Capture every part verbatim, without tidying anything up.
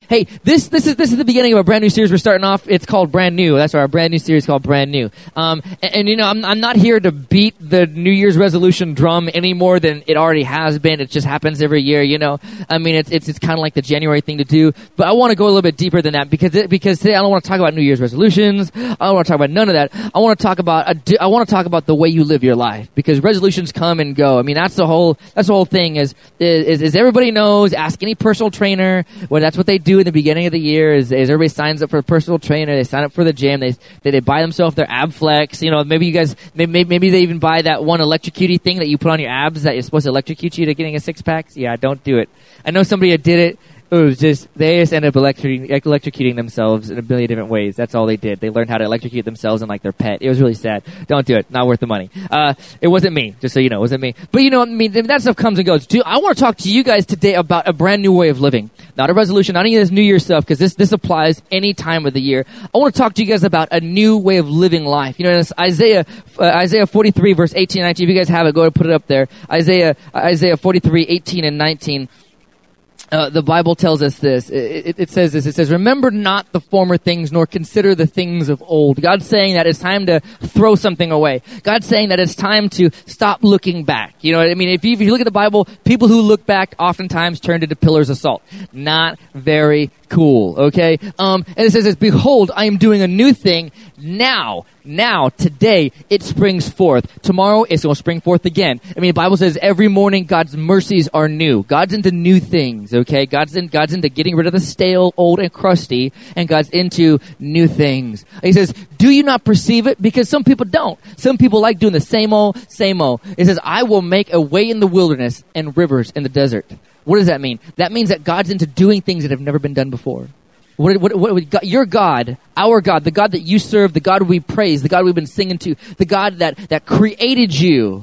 Hey, this this is this is the beginning of a brand new series we're starting off. It's called Brand New. That's our brand new series called Brand New. Um, and, and you know, I'm I'm not here to beat the New Year's resolution drum any more than it already has been. It just happens every year, you know. I mean, it's it's it's kind of like the January thing to do. But I want to go a little bit deeper than that because it, because today I don't want to talk about New Year's resolutions. I don't want to talk about none of that. I want to talk about a, I want to talk about the way you live your life, because resolutions come and go. I mean, that's the whole that's the whole thing. Is is, is everybody knows? Ask any personal trainer. Well, that's what they do in the beginning of the year. Is, is everybody signs up for a personal trainer? They sign up for the gym. They they, they buy themselves their ab flex. You know, maybe you guys maybe maybe they even buy that one electrocutey thing that you put on your abs that is supposed to electrocute you to getting a six pack. Yeah, don't do it. I know somebody that did it. It was just, they just ended up electrocuting, electrocuting themselves in a billion different ways. That's all they did. They learned how to electrocute themselves and like their pet. It was really sad. Don't do it. Not worth the money. Uh, it wasn't me, just so you know. It wasn't me. But you know, I mean, that stuff comes and goes. Dude, I want to talk to you guys today about a brand new way of living. Not a resolution, not any of this New Year stuff, because this, this applies any time of the year. I want to talk to you guys about a new way of living life. You know, it's Isaiah, uh, Isaiah forty-three, verse eighteen and nineteen. If you guys have it, go ahead and put it up there. Isaiah, Isaiah forty-three, eighteen and nineteen. Uh, the Bible tells us this. It, it, it says this. It says, "Remember not the former things, nor consider the things of old." God's saying that it's time to throw something away. God's saying that it's time to stop looking back. You know what I mean? If you, if you look at the Bible, people who look back oftentimes turn into pillars of salt. Not very cool, okay? Um, and it says this, "Behold, I am doing a new thing now." Now, today, it springs forth. Tomorrow, it's going to spring forth again. I mean, the Bible says every morning God's mercies are new. God's into new things, okay? God's in, God's into getting rid of the stale, old, and crusty, and God's into new things. He says, do you not perceive it? Because some people don't. Some people like doing the same old, same old. It says, "I will make a way in the wilderness and rivers in the desert." What does that mean? That means that God's into doing things that have never been done before. What, what, what, God, your God, our God, the God that you serve, the God we praise, the God we've been singing to, the God that, that created you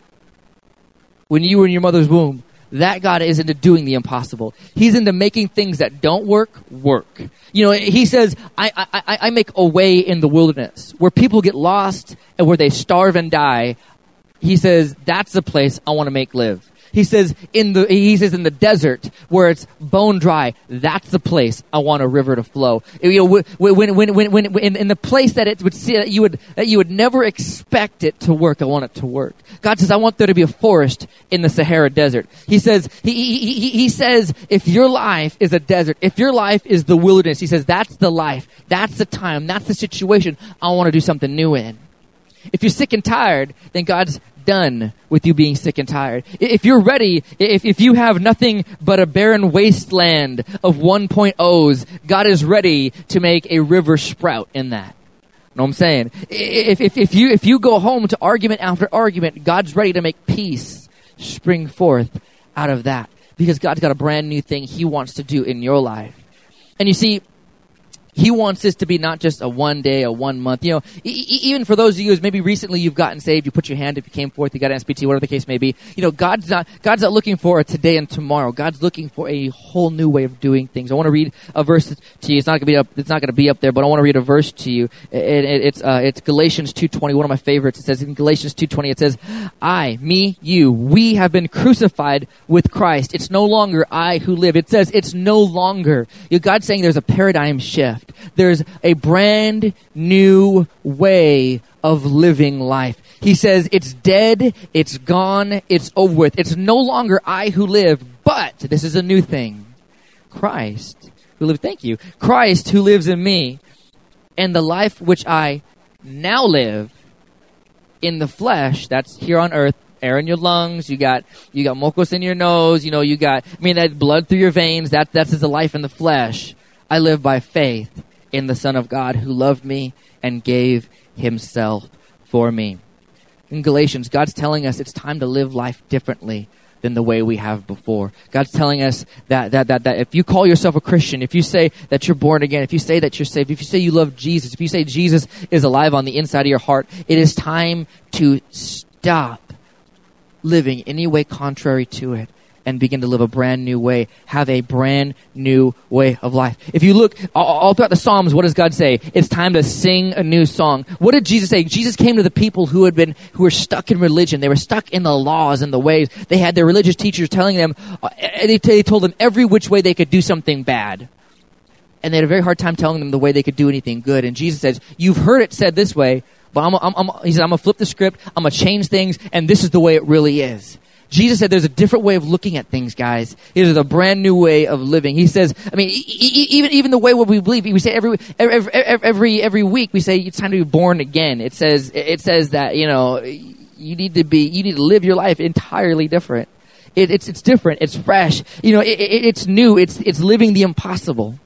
when you were in your mother's womb, that God is into doing the impossible. He's into making things that don't work, work. You know, he says, I, I, I make a way in the wilderness where people get lost and where they starve and die. He says, that's the place I want to make live. He says in the he says in the desert where it's bone dry, that's the place I want a river to flow. You know, when when when when, when in, in the place that it would see that you would that you would never expect it to work, I want it to work. God says, I want there to be a forest in the Sahara Desert. He says he he he, he says if your life is a desert, if your life is the wilderness, he says that's the life, that's the time, that's the situation I want to do something new in. If you're sick and tired, then God's done with you being sick and tired. If you're ready, if, if you have nothing but a barren wasteland of one point ohs, God is ready to make a river sprout in that. Know what I'm saying? If, if, if you if you go home to argument after argument, God's ready to make peace spring forth out of that. Because God's got a brand new thing He wants to do in your life. And you see, He wants this to be not just a one day, a one month. You know, e- even for those of you who maybe recently you've gotten saved, you put your hand up, you came forth, you got an S P T, whatever the case may be. You know, God's not God's not looking for a today and tomorrow. God's looking for a whole new way of doing things. I want to read a verse to you. It's not going to be up. It's not going to be up there, but I want to read a verse to you. It, it, it's uh, it's Galatians two twenty, one of my favorites. It says in Galatians two twenty, it says, "I, me, you, we have been crucified with Christ. It's no longer I who live." It says it's no longer. You know, God's saying there's a paradigm shift. There's a brand new way of living life. He says it's dead, it's gone, it's over with. It's no longer I who live, but this is a new thing. Christ who lives, thank you. Christ who lives in me, and the life which I now live in the flesh, that's here on earth, air in your lungs, you got you got mucus in your nose, you know, you got, I mean, that blood through your veins, that that's the life in the flesh. I live by faith in the Son of God who loved me and gave Himself for me. In Galatians, God's telling us it's time to live life differently than the way we have before. God's telling us that, that, that, that if you call yourself a Christian, if you say that you're born again, if you say that you're saved, if you say you love Jesus, if you say Jesus is alive on the inside of your heart, it is time to stop living any way contrary to it and begin to live a brand new way, have a brand new way of life. If you look all, all throughout the Psalms, what does God say? It's time to sing a new song. What did Jesus say? Jesus came to the people who had been, who were stuck in religion. They were stuck in the laws and the ways. They had their religious teachers telling them, uh, they, they told them every which way they could do something bad. and they had a very hard time telling them the way they could do anything good. And Jesus says, you've heard it said this way, but I'm, I'm, I'm, he said, I'm going to flip the script, I'm going to change things, and this is the way it really is. Jesus said there's a different way of looking at things, guys. There's a brand new way of living. He says, I mean, e- e- even even the way what we believe, we say every every every every week we say it's time to be born again. It says it says that, you know, you need to be you need to live your life entirely different. It, it's it's different. It's fresh. You know, it, it, it's new. It's it's living the impossible.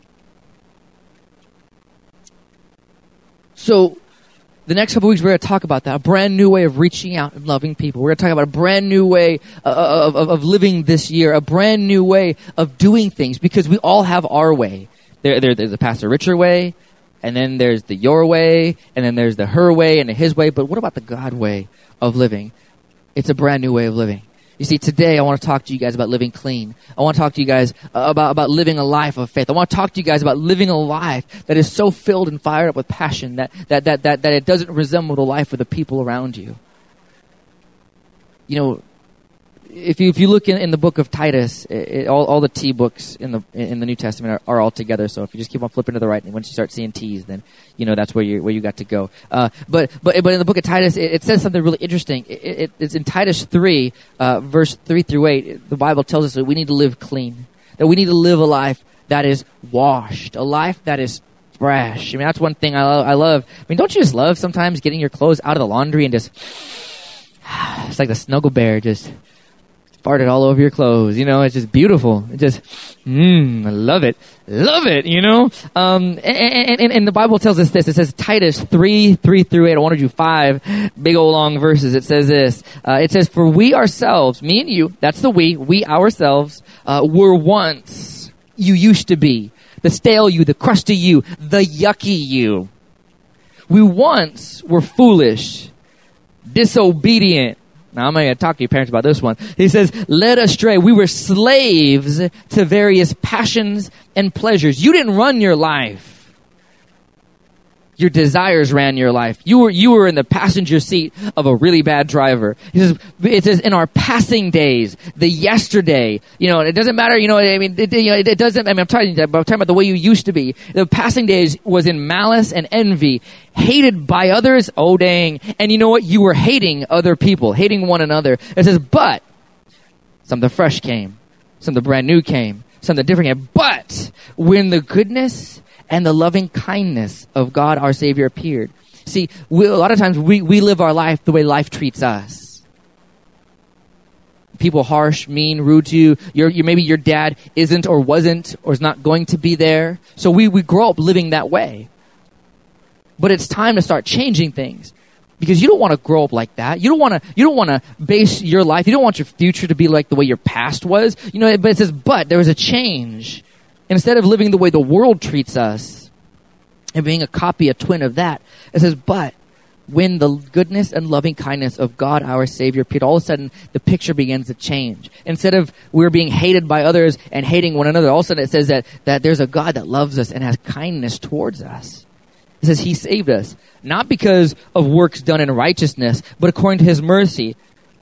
So, the next couple weeks, we're going to talk about that, a brand new way of reaching out and loving people. We're going to talk about a brand new way of, of, of living this year, a brand new way of doing things, because we all have our way. There, there, there's the Pastor Richard way, and then there's the your way, and then there's the her way and the his way. But what about the God way of living? It's a brand new way of living. You see, today I want to talk to you guys about living clean. I want to talk to you guys about, about living a life of faith. I want to talk to you guys about living a life that is so filled and fired up with passion that, that, that, that, that it doesn't resemble the life of the people around you. You know, if you if you look in, in the book of Titus, it, it, all, all the T books in the in the New Testament are, are all together. So if you just keep on flipping to the right, and once you start seeing T's, then you know that's where you where you got to go. Uh, but but but in the book of Titus, it, it says something really interesting. It, it, it's in Titus three, uh, verse three through eight. The Bible tells us that we need to live clean, that we need to live a life that is washed, a life that is fresh. I mean, that's one thing I love. I love. I mean, don't you just love sometimes getting your clothes out of the laundry and just it's like the snuggle bear just farted all over your clothes, you know, it's just beautiful. It just, mmm, I love it. Love it, you know? Um, and, and, and the Bible tells us this. It says Titus three, three through eight. I want to do five big old long verses. It says this. Uh, it says, for we ourselves, me and you, that's the we, we ourselves, uh, were once, you used to be, the stale you, the crusty you, the yucky you. We once were foolish, disobedient. Now, I'm not going to talk to your parents about this one. He says, led astray. We were slaves to various passions and pleasures. You didn't run your life. Your desires ran your life. You were you were in the passenger seat of a really bad driver. He says, it says, in our passing days, the yesterday, you know, it doesn't matter, you know, I mean, it, you know, it, it doesn't, I mean, I'm talking, I'm talking about the way you used to be. The passing days was in malice and envy, hated by others, oh dang. And you know what? You were hating other people, hating one another. It says, but something fresh came, something brand new came, something different came. But when the goodness and the loving kindness of God our Savior appeared. See, we, a lot of times we, we live our life the way life treats us. People harsh, mean, rude to you. Your, your, maybe your dad isn't or wasn't or is not going to be there. So we, we grow up living that way. But it's time to start changing things. Because you don't want to grow up like that. You don't want to, you don't want to base your life. You don't want your future to be like the way your past was. You know, but it says, but there was a change. Instead of living the way the world treats us and being a copy, a twin of that, it says, but when the goodness and loving kindness of God, our Savior, appeared, all of a sudden the picture begins to change. Instead of we're being hated by others and hating one another, all of a sudden it says that, that there's a God that loves us and has kindness towards us. It says he saved us, not because of works done in righteousness, but according to his mercy.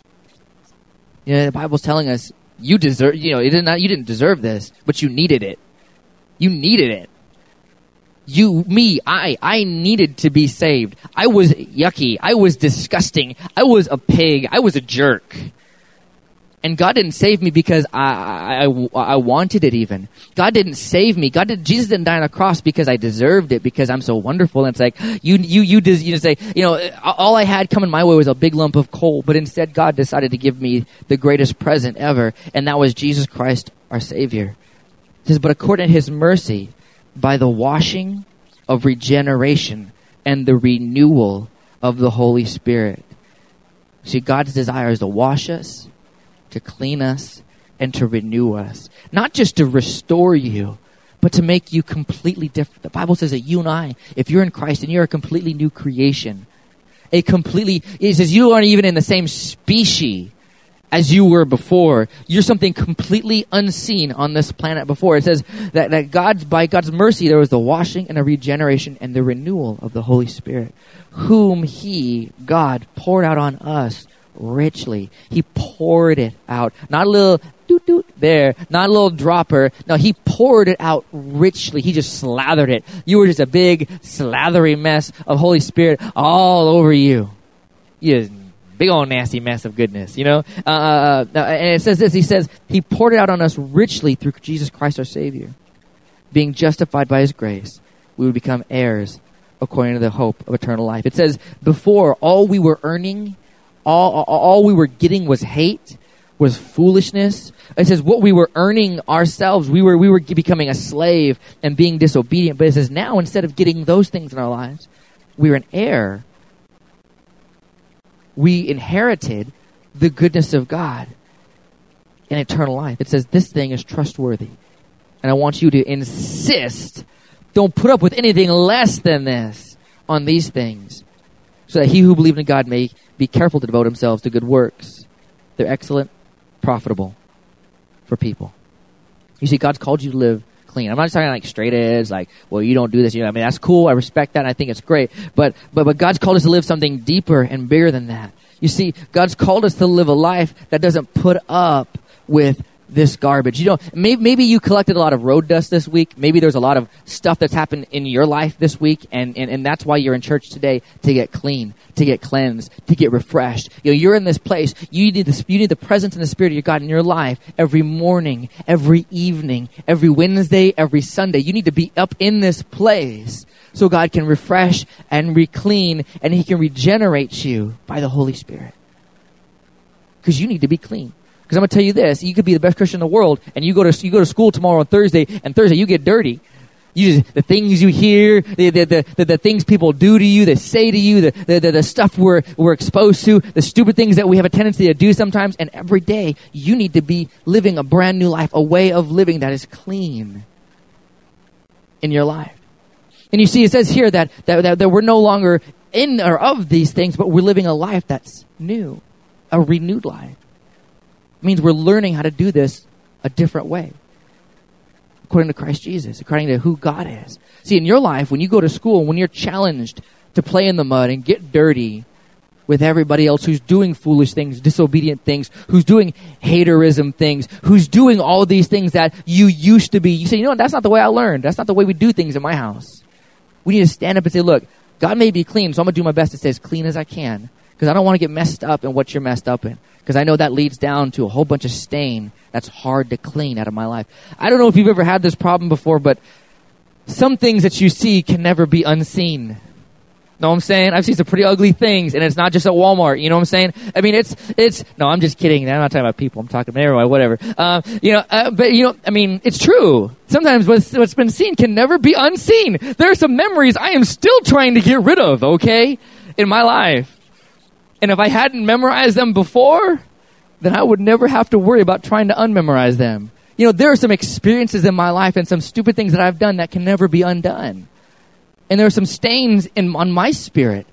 You know, the Bible's telling us, you deserve, you know, you did not, you didn't deserve this, but you needed it. You needed it. You, me, I, I needed to be saved. I was yucky. I was disgusting. I was a pig. I was a jerk. And God didn't save me because I, I, I wanted it even. God didn't save me. God did, Jesus didn't die on a cross because I deserved it, because I'm so wonderful. And it's like, you, you, you, des, you say, you know, all I had coming my way was a big lump of coal, but instead God decided to give me the greatest present ever, and that was Jesus Christ, our Savior. It says, but according to his mercy, by the washing of regeneration and the renewal of the Holy Spirit. See, God's desire is to wash us, to clean us, and to renew us. Not just to restore you, but to make you completely different. The Bible says that you and I, if you're in Christ, and you're a completely new creation, a completely, it says you aren't even in the same species as you were before. You're something completely unseen on this planet before. It says that, that God's, by God's mercy, there was the washing and the regeneration and the renewal of the Holy Spirit, whom he, God, poured out on us richly. He poured it out. Not a little, doot, doot. There, not a little dropper. No, he poured it out richly. He just slathered it. You were just a big, slathery mess of Holy Spirit all over you. You just big old nasty mess of goodness, you know? Uh, uh, and it says this, he says, he poured it out on us richly through Jesus Christ our Savior. Being justified by his grace, we would become heirs according to the hope of eternal life. It says, before, all we were earning, all, all we were getting was hate, was foolishness. It says what we were earning ourselves, we were we were becoming a slave and being disobedient. But it says now, instead of getting those things in our lives, we're an heir. We inherited the goodness of God and eternal life. It says this thing is trustworthy. And I want you to insist, don't put up with anything less than this on these things, so that he who believed in God may be careful to devote himself to good works. They're excellent, profitable for people. You see, God's called you to live clean. I'm not just talking like straight edge, like, well, you don't do this. You know, I mean, that's cool. I respect that. And I think it's great. But, but, but God's called us to live something deeper and bigger than that. You see, God's called us to live a life that doesn't put up with this garbage. You know, maybe, maybe you collected a lot of road dust this week. Maybe there's a lot of stuff that's happened in your life this week, and, and, and that's why you're in church today, to get clean, to get cleansed, to get refreshed. You know, you're in this place. You need this, you need the presence and the Spirit of your God in your life every morning, every evening, every Wednesday, every Sunday. You need to be up in this place so God can refresh and re-clean, and he can regenerate you by the Holy Spirit. Because you need to be clean. Because I'm going to tell you this, you could be the best Christian in the world, and you go to you go to school tomorrow on Thursday, and Thursday you get dirty. You just, the things you hear, the the, the the the things people do to you, they say to you, the the the, the stuff we're we're exposed to, the stupid things that we have a tendency to do sometimes, and every day you need to be living a brand new life, a way of living that is clean in your life. And you see, it says here that that, that, that we're no longer in or of these things, but we're living a life that's new, a renewed life. It means we're learning how to do this a different way, according to Christ Jesus, according to who God is. See, in your life, when you go to school, when you're challenged to play in the mud and get dirty with everybody else who's doing foolish things, disobedient things, who's doing haterism things, who's doing all these things that you used to be, you say, you know what, that's not the way I learned. That's not the way we do things in my house. We need to stand up and say, look, God may be clean, so I'm going to do my best to stay as clean as I can, because I don't want to get messed up in what you're messed up in. Because I know that leads down to a whole bunch of stain that's hard to clean out of my life. I don't know if you've ever had this problem before, but some things that you see can never be unseen. Know what I'm saying? I've seen some pretty ugly things, and it's not just at Walmart. You know what I'm saying? I mean, it's, it's, no, I'm just kidding. I'm not talking about people. I'm talking about everyone, whatever. Uh, you know, uh, but you know, I mean, it's true. Sometimes what's, what's been seen can never be unseen. There are some memories I am still trying to get rid of, okay, in my life. And if I hadn't memorized them before, then I would never have to worry about trying to unmemorize them. You know, there are some experiences in my life and some stupid things that I've done that can never be undone. And there are some stains in, on my spirit,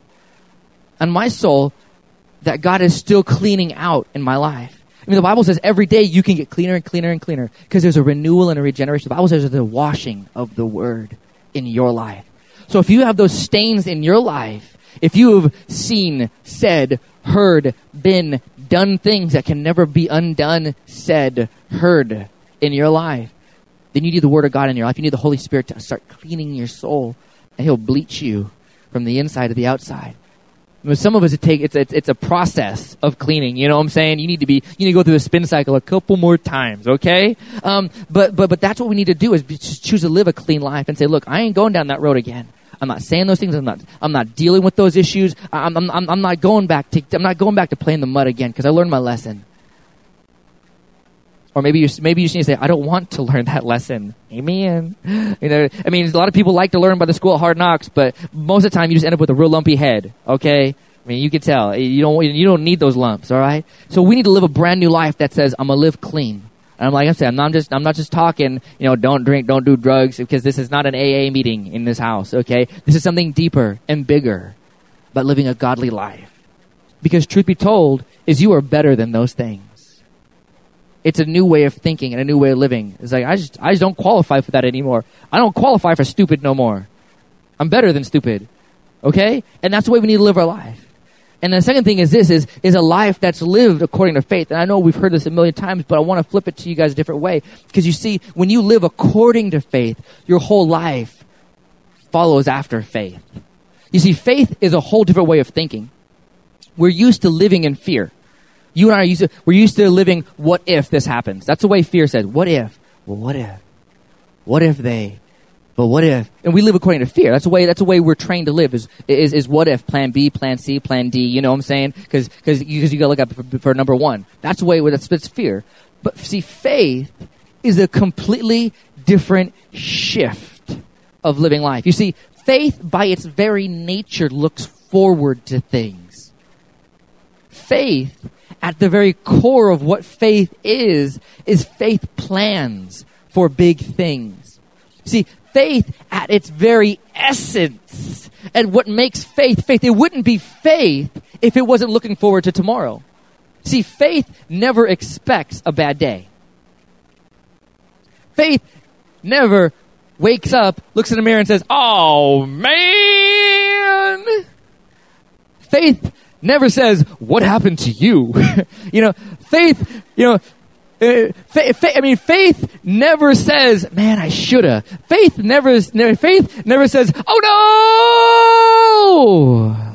on my soul, that God is still cleaning out in my life. I mean, the Bible says every day you can get cleaner and cleaner and cleaner because there's a renewal and a regeneration. The Bible says there's a washing of the word in your life. So if you have those stains in your life, if you have seen, said, heard, been, done things that can never be undone, said, heard in your life, then you need the Word of God in your life. You need the Holy Spirit to start cleaning your soul, and He'll bleach you from the inside to the outside. With some of us, it take it's, it's it's a process of cleaning. You know what I'm saying? You need to be you need to go through the spin cycle a couple more times, okay? Um, but but but that's what we need to do is just choose to live a clean life and say, look, I ain't going down that road again. I'm not saying those things. I'm not. I'm not dealing with those issues. I'm. I'm. I'm not going back to. I'm not going back to playing the mud again because I learned my lesson. Or maybe you. Maybe you just need to say, I don't want to learn that lesson. Amen. You know. I mean, a lot of people like to learn by the school of hard knocks, but most of the time you just end up with a real lumpy head. Okay. I mean, you can tell. You don't. You don't need those lumps. All right. So we need to live a brand new life that says, I'm gonna live clean. And I'm like I said, I'm not just I'm not just talking, you know, don't drink, don't do drugs, because this is not an A A meeting in this house, okay? This is something deeper and bigger about living a godly life. Because truth be told, is you are better than those things. It's a new way of thinking and a new way of living. It's like I just I just don't qualify for that anymore. I don't qualify for stupid no more. I'm better than stupid. Okay? And that's the way we need to live our life. And the second thing is this, is, is a life that's lived according to faith. And I know we've heard this a million times, but I want to flip it to you guys a different way. Because you see, when you live according to faith, your whole life follows after faith. You see, faith is a whole different way of thinking. We're used to living in fear. You and I are used to, we're used to living, what if this happens? That's the way fear says. What if? Well, what if? What if they? But what if? And we live according to fear. That's the way, that's the way we're trained to live, is, is, is what if, plan B, plan C, plan D, you know what I'm saying? Because, because you, you gotta look up for, for number one. That's the way, that's, that's fear. But see, faith is a completely different shift of living life. You see, faith by its very nature looks forward to things. Faith, at the very core of what faith is, is faith plans for big things. See, faith at its very essence, and what makes faith faith, it wouldn't be faith if it wasn't looking forward to tomorrow. See, faith never expects a bad day. Faith never wakes up, looks in the mirror and says, oh man. Faith never says, what happened to you? you know, faith, you know, uh, fa- fa- I mean, faith never says, man, I shoulda. Faith never, never, faith never says, oh no.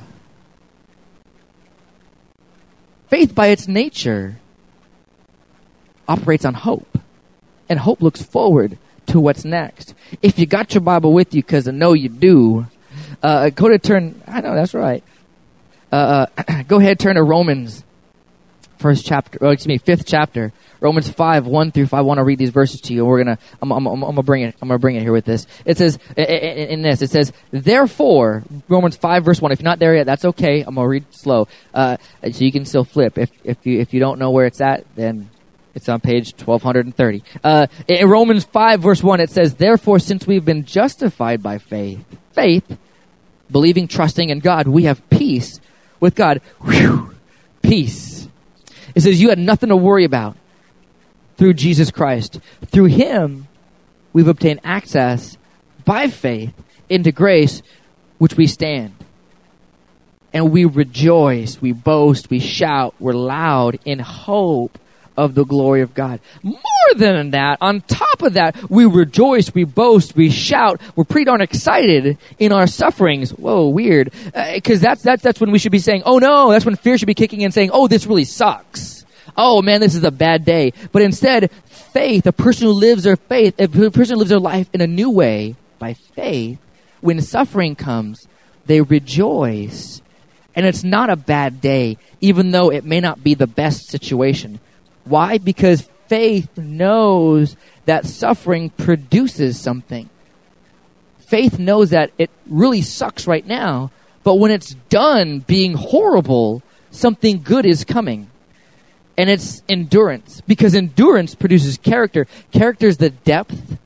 Faith by its nature operates on hope, and hope looks forward to what's next. If you got your Bible with you, because I know you do, uh, go to turn, I know, that's right. Uh, uh, go ahead, turn to Romans, first chapter, oh, excuse me, fifth chapter, Romans five, one through five. I want to read these verses to you. We're gonna, I'm, I'm, I'm, I'm gonna bring it, I'm gonna bring it here with this. It says, in, in this, it says, therefore, Romans five, verse one. If you're not there yet, that's okay. I'm gonna read slow, uh, so you can still flip. If, if you, if you don't know where it's at, then it's on page twelve thirty. Uh, in Romans five, verse one, it says, therefore, since we've been justified by faith, faith, believing, trusting in God, we have peace with God. Whew, peace. It says you had nothing to worry about through Jesus Christ. Through him, we've obtained access by faith into grace, which we stand. And we rejoice, we boast, we shout, we're loud in hope of the glory of God. More than that, on top of that, we rejoice, we boast, we shout, we're pretty darn excited in our sufferings. Whoa, weird. Because uh, that's, that's, that's when we should be saying, oh no, that's when fear should be kicking in saying, oh, this really sucks. Oh man, this is a bad day. But instead, faith, a person who lives their faith, a person who lives their life in a new way by faith, when suffering comes, they rejoice. And it's not a bad day, even though it may not be the best situation. Why? Because faith knows that suffering produces something. Faith knows that it really sucks right now, but when it's done being horrible, something good is coming. And it's endurance, because endurance produces character. Character is the depth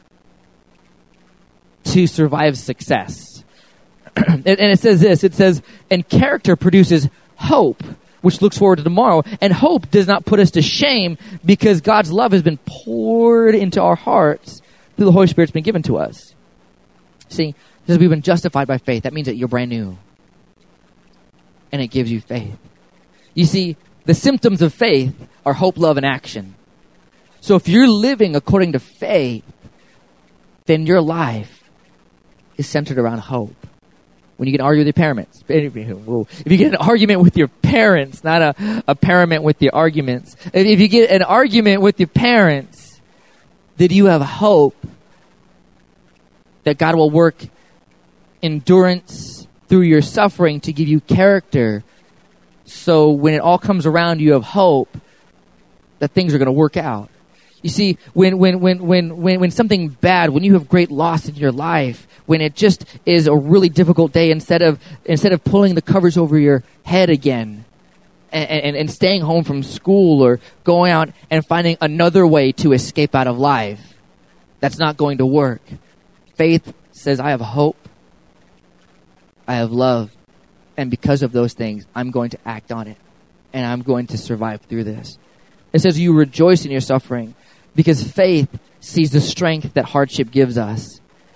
to survive success. and, and it says this, it says, and character produces hope, which looks forward to tomorrow. And hope does not put us to shame, because God's love has been poured into our hearts through the Holy Spirit that's been given to us. See, because we've been justified by faith, that means that you're brand new. And it gives you faith. You see, the symptoms of faith are hope, love, and action. So if you're living according to faith, then your life is centered around hope. When you get an argument with your parents, if you get an argument with your parents, not a, a parament with your arguments. If you get an argument with your parents, then you have hope that God will work endurance through your suffering to give you character. So when it all comes around, you have hope that things are going to work out. You see, when, when, when, when, when, when something bad, when you have great loss in your life, when it just is a really difficult day, instead of, instead of pulling the covers over your head again and, and, and staying home from school or going out and finding another way to escape out of life, that's not going to work. Faith says, I have hope. I have love. And because of those things, I'm going to act on it. And I'm going to survive through this. It says you rejoice in your suffering because faith sees the strength that hardship gives us.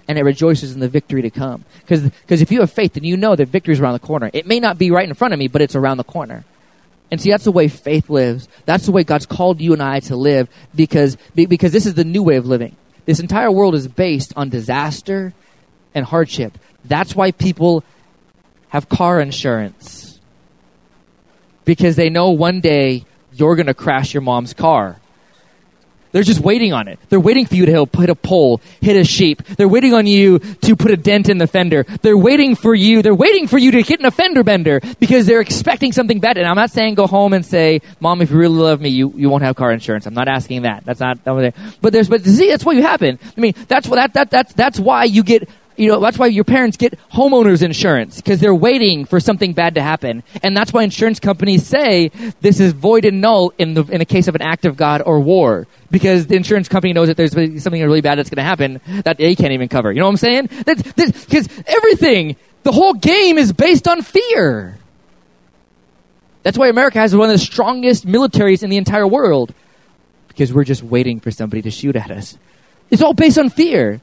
and it rejoices in the victory to come. Because if you have faith, then you know that victory is around the corner. It may not be right in front of me, but it's around the corner. And see, that's the way faith lives. That's the way God's called you and I to live, because because this is the new way of living. This entire world is based on disaster and hardship. That's why people have car insurance, because they know one day you're going to crash your mom's car. They're just waiting on it. They're waiting for you to hit a pole, hit a sheep. They're waiting on you to put a dent in the fender. They're waiting for you. They're waiting for you to hit a fender bender, because they're expecting something bad. And I'm not saying go home and say, Mom, if you really love me, you, you won't have car insurance. I'm not asking that. That's not, but there's, but see, that's what you happen. I mean, that's what, that, that, that's, that's why you get, you know, that's why your parents get homeowners insurance, because they're waiting for something bad to happen. And that's why insurance companies say this is void and null in the in the case of an act of God or war, because the insurance company knows that there's something really bad that's going to happen that they can't even cover. You know what I'm saying? That's because everything, the whole game is based on fear. That's why America has one of the strongest militaries in the entire world, because we're just waiting for somebody to shoot at us. It's all based on fear.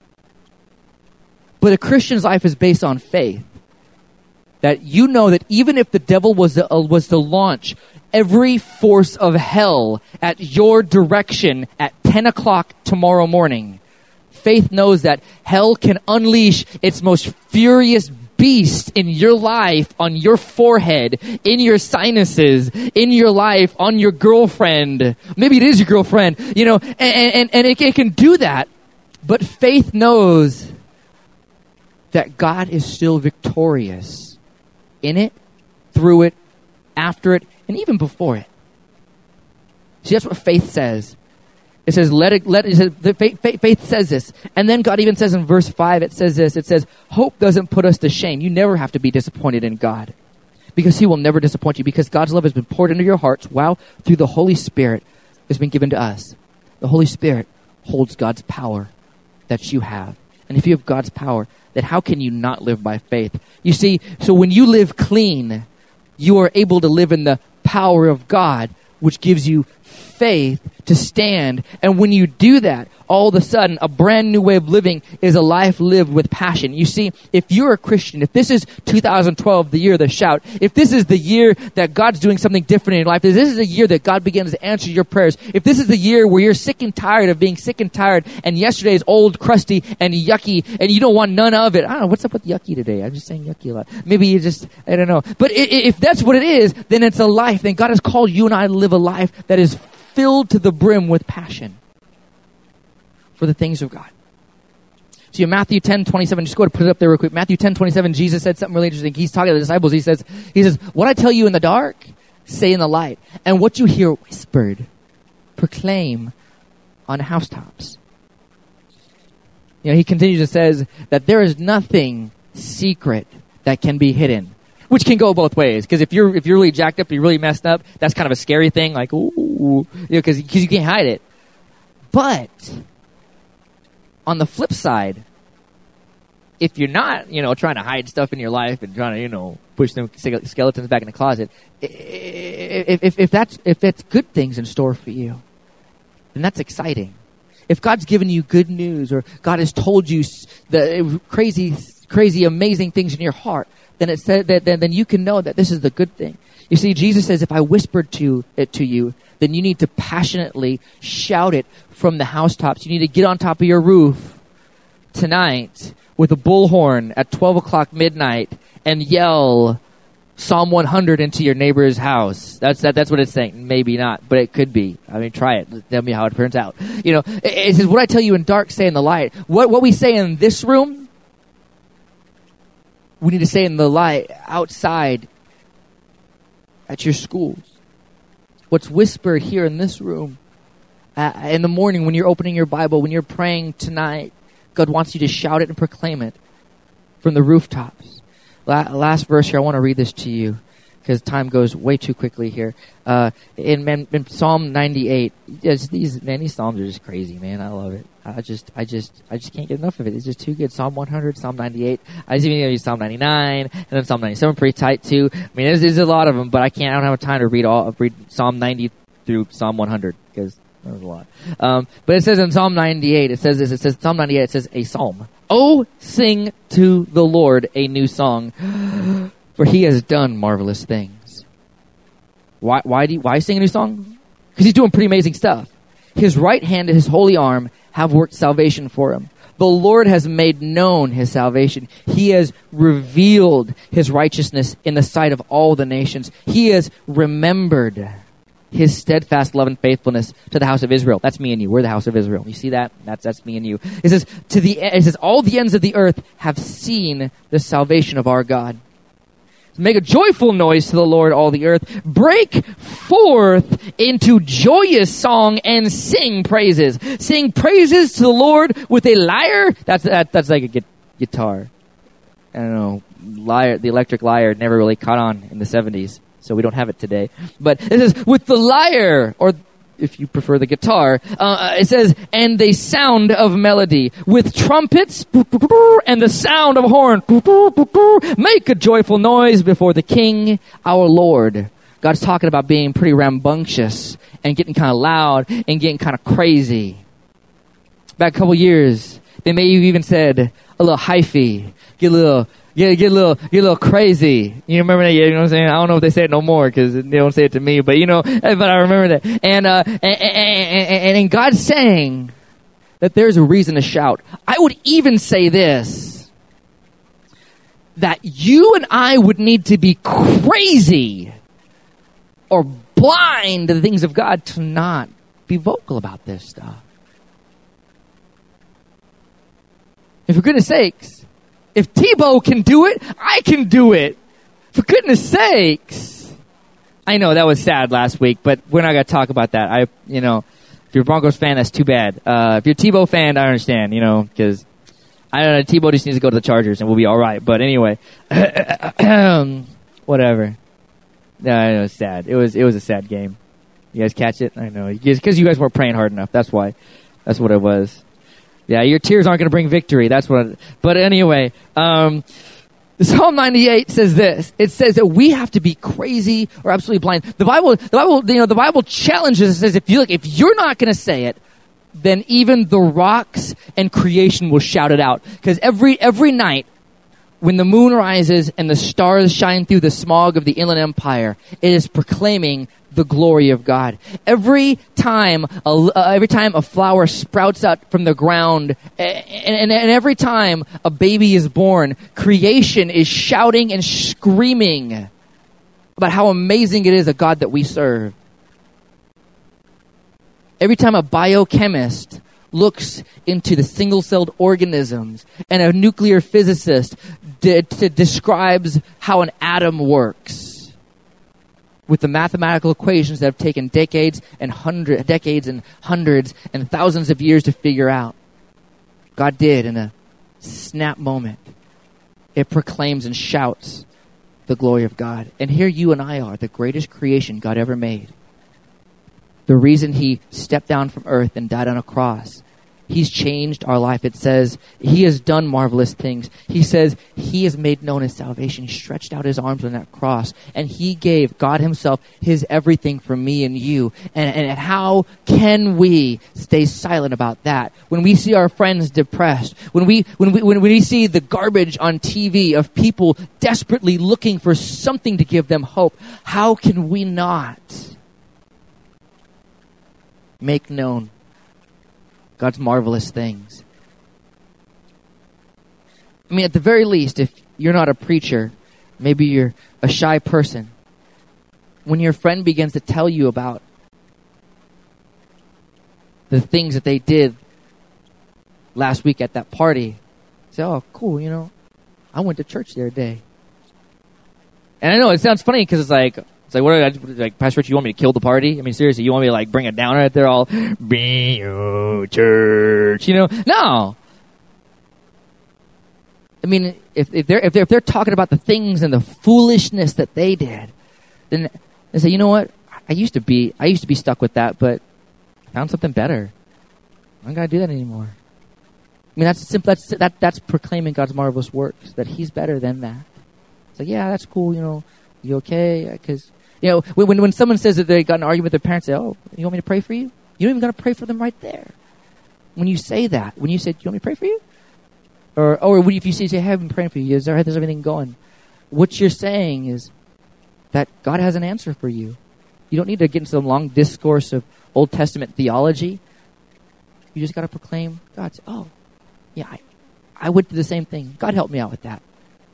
But a Christian's life is based on faith. That you know that even if the devil was to, uh, was to launch every force of hell at your direction at ten o'clock tomorrow morning, faith knows that hell can unleash its most furious beast in your life, on your forehead, in your sinuses, in your life, on your girlfriend. Maybe it is your girlfriend, you know, and, and, and it, it can do that. But faith knows that God is still victorious in it, through it, after it, and even before it. See, that's what faith says. It says, let it, let it, it says, the faith, faith, faith says this. And then God even says in verse five, it says this, it says, hope doesn't put us to shame. You never have to be disappointed in God, because he will never disappoint you, because God's love has been poured into your hearts while through the Holy Spirit has been given to us. The Holy Spirit holds God's power that you have. And if you have God's power, then how can you not live by faith? You see, so when you live clean, you are able to live in the power of God, which gives you faith to stand. And when you do that, all of a sudden, a brand new way of living is a life lived with passion. You see, if you're a Christian, if this is two thousand twelve, the year of the shout, if this is the year that God's doing something different in your life, if this is the year that God begins to answer your prayers, if this is the year where you're sick and tired of being sick and tired, and yesterday is old, crusty, and yucky, and you don't want none of it. I don't know, what's up with yucky today? I'm just saying yucky a lot. Maybe you just, I don't know. But if that's what it is, then it's a life. Then God has called you and I to live a life that is filled to the brim with passion for the things of God. So in Matthew ten twenty-seven, just go ahead and put it up there real quick. Matthew ten twenty-seven, Jesus said something really interesting. He's talking to the disciples. He says, he says, what I tell you in the dark, say in the light. And what you hear whispered, proclaim on housetops. You know, he continues and says that there is nothing secret that can be hidden. Which can go both ways, because if you're if you're really jacked up, you're really messed up, that's kind of a scary thing, like, ooh, you know, because you can't hide it. But on the flip side, if you're not, you know, trying to hide stuff in your life and trying to, you know, push them skeletons back in the closet, if, if, if that's if it's good things in store for you, then that's exciting. If God's given you good news, or God has told you the crazy, crazy, amazing things in your heart, then it said that then, then you can know that this is the good thing. You see, Jesus says, if I whispered to it to you, then you need to passionately shout it from the housetops. You need to get on top of your roof tonight with a bullhorn at twelve o'clock midnight and yell Psalm one hundred into your neighbor's house. That's that, that's what it's saying. Maybe not, but it could be. I mean, try it. Tell me how it turns out. You know, it, it says, what I tell you in dark, say in the light. What what we say in this room, we need to say in the light outside at your schools. What's whispered here in this room, uh, in the morning when you're opening your Bible, when you're praying tonight, God wants you to shout it and proclaim it from the rooftops. La- last verse here, I want to read this to you because time goes way too quickly here. Uh, in, in Psalm ninety-eight, yes, these man, these psalms are just crazy, man. I love it. I just, I just, I just can't get enough of it. It's just too good. Psalm one hundred, Psalm ninety-eight. I was even going to use Psalm ninety-nine, and then Psalm ninety-seven, pretty tight too. I mean, there's, there's a lot of them, but I can't. I don't have time to read all. Read Psalm ninety through Psalm one hundred because That was a lot. Um, but it says in Psalm ninety-eight, it says this, it says, Psalm ninety-eight, it says a psalm. Oh, sing to the Lord a new song, for he has done marvelous things. Why, why do you, why sing a new song? Because he's doing pretty amazing stuff. His right hand and his holy arm have worked salvation for him. The Lord has made known his salvation. He has revealed his righteousness in the sight of all the nations. He has remembered his steadfast love and faithfulness to the house of Israel. That's me and you. We're the house of Israel. You see that? That's that's me and you. It says, to the it says, all the ends of the earth have seen the salvation of our God. Make a joyful noise to the Lord, all the earth. Break forth into joyous song and sing praises. Sing praises to the Lord with a lyre. That's that, that's like a gu- guitar. I don't know. Lyre, the electric lyre never really caught on in the seventies, so we don't have it today. But it says with the lyre, or if you prefer the guitar, uh, it says, and the sound of melody, with trumpets and the sound of horn. Make a joyful noise before the King, our Lord. God's talking about being pretty rambunctious and getting kind of loud and getting kind of crazy. Back a couple years, they may have even said a little hyphy, get a little... Get, get a little, get a little crazy. You remember that? You know what I'm saying? I don't know if they say it no more because they don't say it to me, but you know, but I remember that. And, uh, and, and, and, and God's saying that there's a reason to shout. I would even say this, that you and I would need to be crazy or blind to the things of God to not be vocal about this stuff. And for goodness sakes, if Tebow can do it, I can do it. For goodness sakes. I know that was sad last week, but we're not going to talk about that. I, you know, if you're a Broncos fan, that's too bad. Uh, if you're a Tebow fan, I understand, you know, because I don't know, Tebow just needs to go to the Chargers and we'll be all right. But anyway, whatever. No, I know, it was sad. It was, it was a sad game. You guys catch it? I know. Because you guys weren't praying hard enough. That's why. That's what it was. Yeah, your tears aren't going to bring victory. That's what. I, but anyway, um, Psalm ninety-eight says this. It says that we have to be crazy or absolutely blind. The Bible, the Bible, you know, the Bible challenges. It says if you look, if you're not going to say it, then even the rocks and creation will shout it out. Because every every night, when the moon rises and the stars shine through the smog of the Inland Empire, it is proclaiming the glory of God. Every time, a, uh, every time a flower sprouts out from the ground, and, and, and every time a baby is born, creation is shouting and screaming about how amazing it is a God that we serve. Every time a biochemist looks into the single-celled organisms and a nuclear physicist de- de- describes how an atom works, with the mathematical equations that have taken decades and hundred, decades and hundreds and thousands of years to figure out. God did in a snap moment. It proclaims and shouts the glory of God. And here you and I are, the greatest creation God ever made. The reason he stepped down from earth and died on a cross. He's changed our life. It says he has done marvelous things. He says he has made known his salvation. He stretched out his arms on that cross, and he gave God himself his everything for me and you. And, and how can we stay silent about that? When we see our friends depressed, when we, when we, when we see the garbage on T V of people desperately looking for something to give them hope, how can we not make known God's marvelous things? I mean, at the very least, if you're not a preacher, maybe you're a shy person, when your friend begins to tell you about the things that they did last week at that party, say, oh, cool, you know, I went to church the other day. And I know it sounds funny because it's like, It's like, what are I, like, Pastor Rich, you want me to kill the party? I mean, seriously, you want me to, like, bring it down right there all, be your church, you know? No. I mean, if, if they're, if they're, if they're talking about the things and the foolishness that they did, then they say, you know what? I used to be, I used to be stuck with that, but I found something better. I don't gotta do that anymore. I mean, that's simple, that's, that, that's proclaiming God's marvelous works, that he's better than that. It's like, yeah, that's cool, you know, you okay? Because, you know, when when someone says that they got an argument with their parents, say, oh, you want me to pray for you? You don't even got to pray for them right there. When you say that, when you say, do you want me to pray for you? Or, or if you say, say, hey, I've been praying for you. Is there, how's everything going? What you're saying is that God has an answer for you. You don't need to get into some long discourse of Old Testament theology. You just got to proclaim God's, oh, yeah, I, I went through the same thing. God helped me out with that.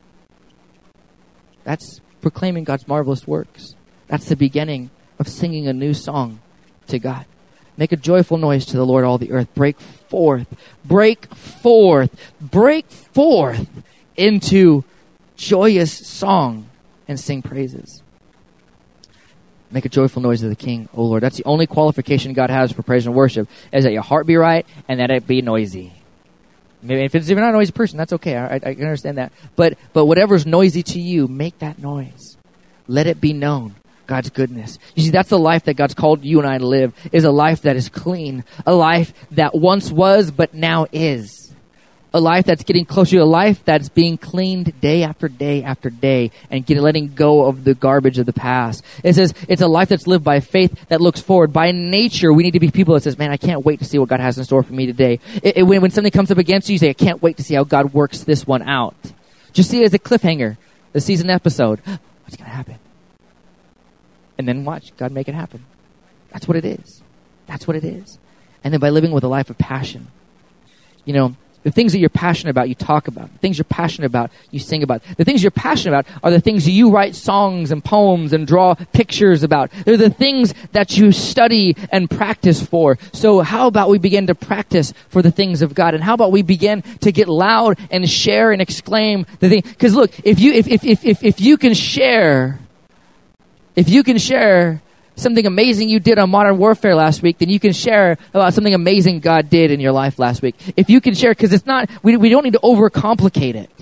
That's proclaiming God's marvelous works. That's the beginning of singing a new song to God. Make a joyful noise to the Lord, all the earth. Break forth, break forth, break forth into joyous song and sing praises. Make a joyful noise to the King, O Lord. That's the only qualification God has for praise and worship, is that your heart be right and that it be noisy. Maybe if it's even not a noisy person, that's okay. I, I can understand that. But but whatever's noisy to you, make that noise. Let it be known. God's goodness. You see, that's the life that God's called you and I to live, is a life that is clean, a life that once was but now is, a life that's getting closer, a life that's being cleaned day after day after day and getting, letting go of the garbage of the past. It says it's a life that's lived by faith that looks forward. By nature, we need to be people that says, man, I can't wait to see what God has in store for me today. It, it, when, when something comes up against you, you say, I can't wait to see how God works this one out. Just see it as a cliffhanger, the season episode. What's going to happen? And then watch God make it happen. That's what it is. That's what it is. And then by living with a life of passion, you know, the things that you're passionate about, you talk about. The things you're passionate about, you sing about. The things you're passionate about are the things you write songs and poems and draw pictures about. They're the things that you study and practice for. So how about we begin to practice for the things of God? And how about we begin to get loud and share and exclaim the thing? Because look, if you if if if if, if you can share If you can share something amazing you did on Modern Warfare last week, then you can share about something amazing God did in your life last week. If you can share, because it's not, we, we don't need to overcomplicate it.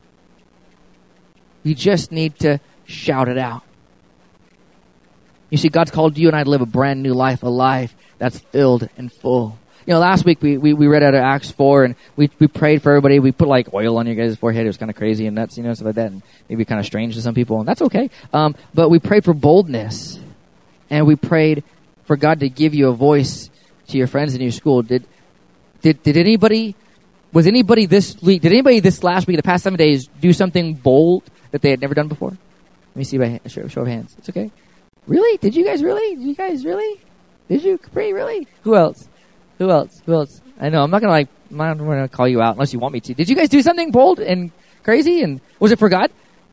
You just need to shout it out. You see, God's called you and I to live a brand new life, a life that's filled and full. You know, last week we, we, we read out of Acts four and we we prayed for everybody. We put like oil on your guys' forehead. It was kind of crazy and nuts, you know, stuff like that. And maybe kind of strange to some people, and that's okay. Um, but we prayed for boldness, and we prayed for God to give you a voice to your friends in your school. Did did did anybody was anybody this week? Did anybody this last week, the past seven days, do something bold that they had never done before? Let me see by show, show of hands. It's okay. Really? Did you guys really? Did you guys really? Did you? Capri, really? Who else? Who else? Who else? I know. I'm not going to like, I'm not going to call you out unless you want me to. Did you guys do something bold and crazy? And was it for God?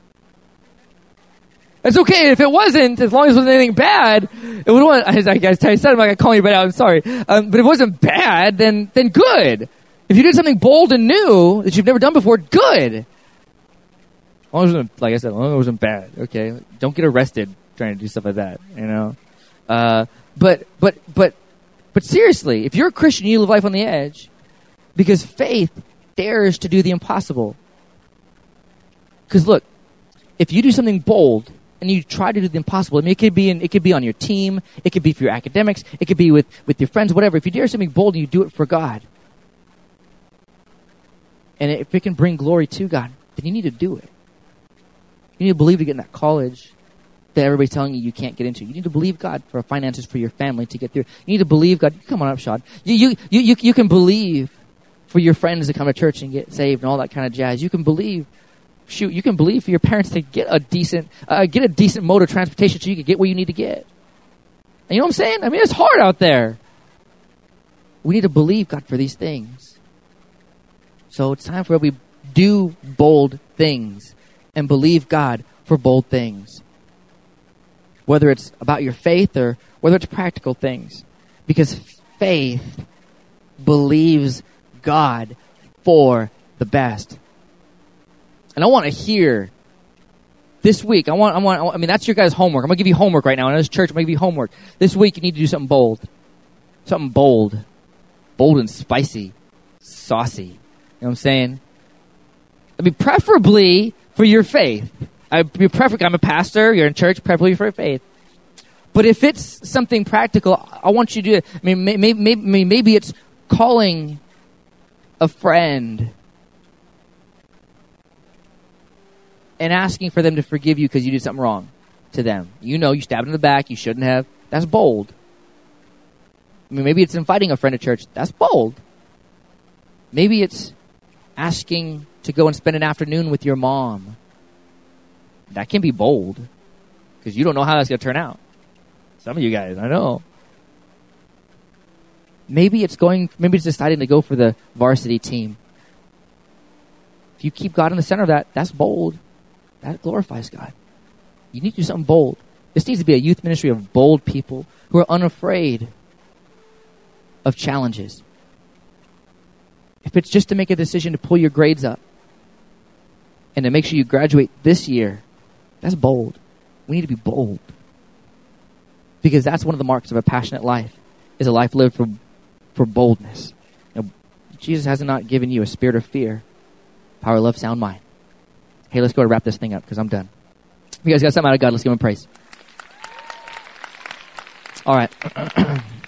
It's okay if it wasn't, as long as it wasn't anything bad. It would. I, I, I said I'm not going to call you bad out. I'm sorry. Um, but if it wasn't bad, then, then good. If you did something bold and new that you've never done before, good. As long as it wasn't, like I said, as long as it wasn't bad. Okay. Don't get arrested trying to do stuff like that, you know? Uh, but, but, but, But seriously, if you're a Christian, you live life on the edge because faith dares to do the impossible. Because look, if you do something bold and you try to do the impossible, I mean, it could be in, it could be on your team, it could be for your academics, it could be with, with your friends, whatever. If you dare something bold and you do it for God, and if it can bring glory to God, then you need to do it. You need to believe to get in that college that everybody's telling you you can't get into. You need to believe God for finances for your family to get through. You need to believe God. Come on up, Shad. You, you, you, you, you can believe for your friends to come to church and get saved and all that kind of jazz. You can believe, shoot, you can believe for your parents to get a decent, uh, get a decent mode of transportation so you can get where you need to get. And you know what I'm saying? I mean, it's hard out there. We need to believe God for these things. So it's time for we do bold things and believe God for bold things. Whether it's about your faith or whether it's practical things. Because faith believes God for the best. And I want to hear this week, I want, I want, I mean, that's your guys' homework. I'm going to give you homework right now. In this church, I'm going to give you homework. This week, you need to do something bold. Something bold. Bold and spicy. Saucy. You know what I'm saying? I mean, preferably for your faith. I'd be perfect. I'm a pastor. You're in church, preferably for faith. But if it's something practical, I want you to do it. I mean, maybe, maybe, maybe it's calling a friend and asking for them to forgive you because you did something wrong to them. You know, you stabbed in the back. You shouldn't have. That's bold. I mean, maybe it's inviting a friend to church. That's bold. Maybe it's asking to go and spend an afternoon with your mom. That can be bold because you don't know how that's going to turn out. Some of you guys, I know. Maybe it's going, maybe it's deciding to go for the varsity team. If you keep God in the center of that, that's bold. That glorifies God. You need to do something bold. This needs to be a youth ministry of bold people who are unafraid of challenges. If it's just to make a decision to pull your grades up and to make sure you graduate this year, that's bold. We need to be bold. Because that's one of the marks of a passionate life, is a life lived for, for boldness. You know, Jesus has not given you a spirit of fear, power, love, sound mind. Hey, let's go to wrap this thing up because I'm done. If you guys got something out of God, let's give him praise. All right.